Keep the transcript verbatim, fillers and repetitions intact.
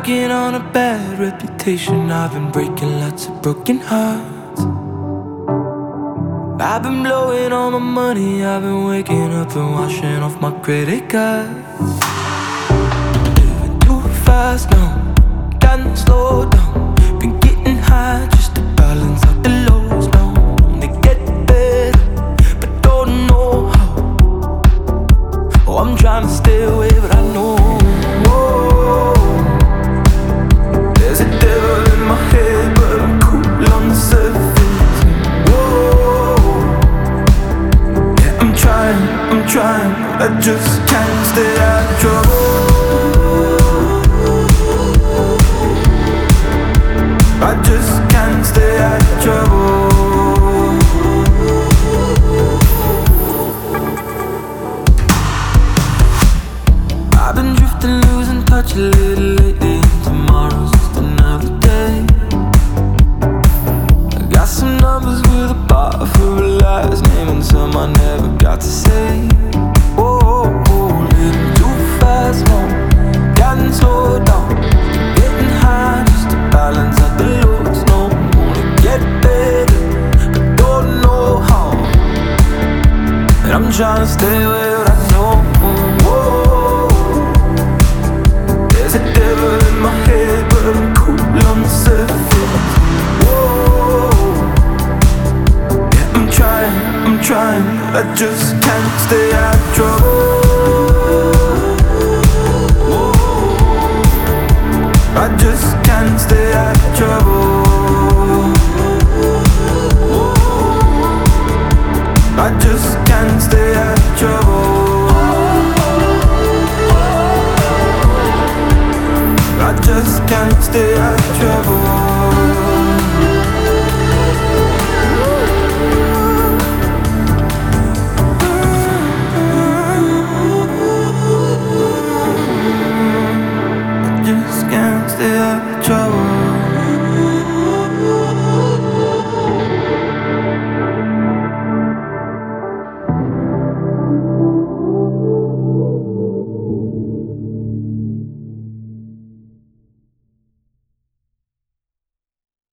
working on a bad reputation. I've been breaking lots of broken hearts. I've been blowing all my money. I've been waking up and washing off my credit cards. Living too fast now, can't slow down. Been getting high just to balance out the lows now. They get better, but don't know how. Oh, I'm trying to stay away, but I know. Whoa, there's a devil in my head, but I'm cool on the surface. Whoa, yeah, I'm trying, I'm trying, but I just can't stay out of trouble. I just can't stay out of trouble. I've been drifting, losing touch a little lately. Tomorrow's just another day. I got some numbers with a bar for a last name and some I never got to say. Oh, oh, oh, living too fast now, gotta slow down. Getting high just to balance out the loads. No, wanna get better, but don't know how. And I'm trying to stay away, but I know. Whoa, there's a devil in my head, but I'm cool on the surface. Whoa, yeah, I'm trying, I'm trying, but I just can't stay out of trouble. I just can't stay out of trouble. I just can't stay out of trouble. I just can't stay out of trouble.